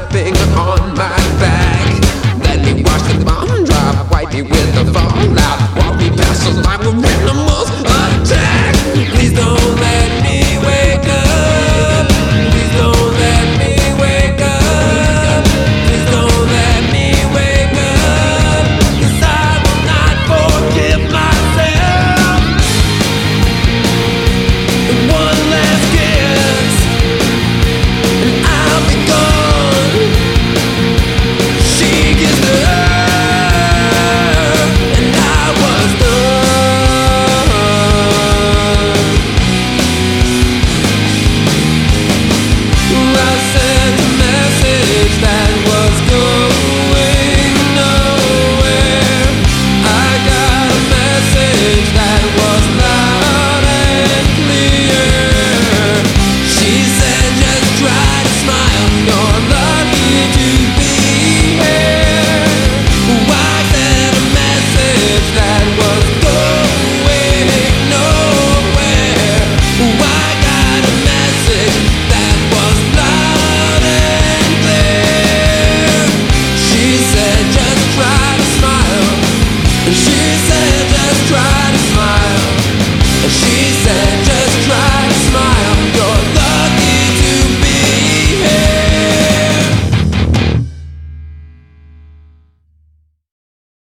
finger on my back. Let me watch the bomb drop, wipe me with the fallout. Walk me past the line when animals attack. Please don't let me wake up. Please don't let me wake up. Please don't let me wake up. 'Cause I will not forgive myself. One last kiss and I'll be gone. She kissed her and I was done. I sent a message that was going nowhere. I got a message that was loud and clear. She said just try to smile, you're lucky to be here. I sent a message that was going nowhere. I got a message that was loud and clear. She said just try to smile. She said just try to smile. She